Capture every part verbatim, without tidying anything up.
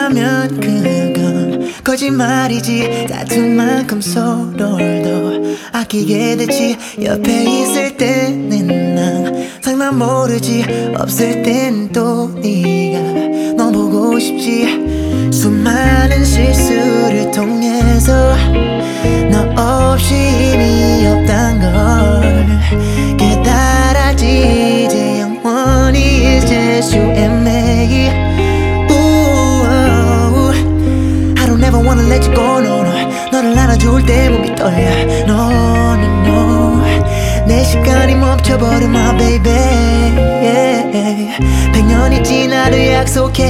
있다면 그건 거짓말이지. 다툰 만큼 서로를 더 아끼게 됐지. 옆에 있을 때는 항상 난 모르지. 없을 땐 또 네가 너 보고 싶지. 수많은 실수를 통해서 너 없이 의미 없단 걸 깨달았지. 이제 영원히 잊을 수 애매히. I don't ever wanna let you go, no, no. 너를 안아줄 때 몸이 떨려, no, no, no. 내 시간이 멈춰버려, my baby, yeah. 백년이 지나도 약속해.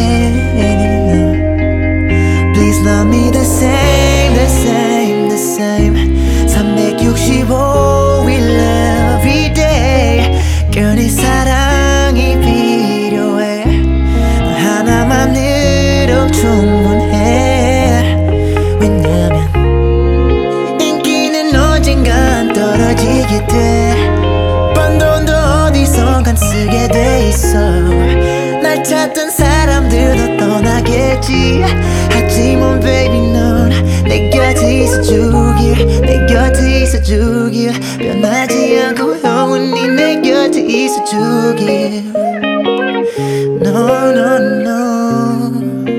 Please love me the same, the same, the same. 삼백육십오 일 every day. Girl, 네 사랑이 필요해. 너 하나만으로 충분해. 왜냐면 인기는 언젠간 떨어지게 돼. 번 돈도 어디선간 쓰게 돼 있어. 날 찾던 사람들도 떠나겠지. 하지만 baby 넌 내 곁에 있어주길, 내 곁에 있어주길. 변하지 않고 영원히 내 곁에 있어주길. No, no, no.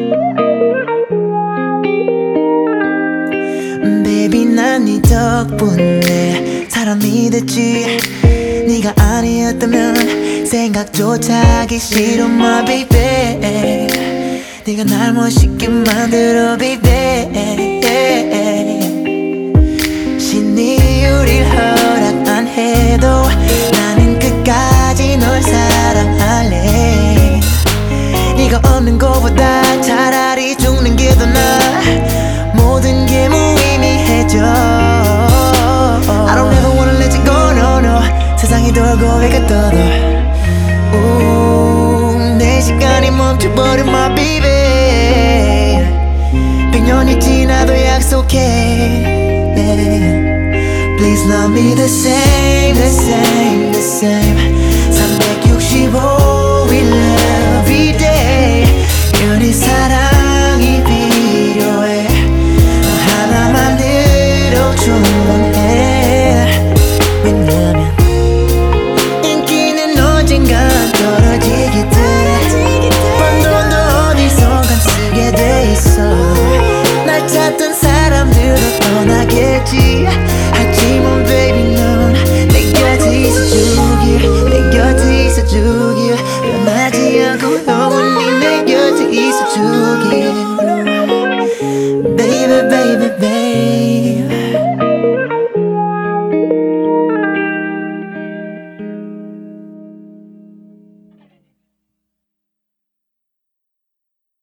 Baby 난 네 덕분에 사람이 됐지. 네가 아니었다면 생각조차 하기 싫어, my baby. 네가 날 멋있게 만들어, baby. 신이 우릴 허락 안 해도 나는 끝까지 널 사랑할래. 네가 없는 것보다 차라리 죽는 게 더 나아. 모든 게 무의미해져. I don't ever wanna let you go, no, no. 세상이 돌고 해가 떠도 오, 내 시간이 멈춰버려, my baby. 백년이 지나도 약속해, yeah. Please love me the same, the same, the same.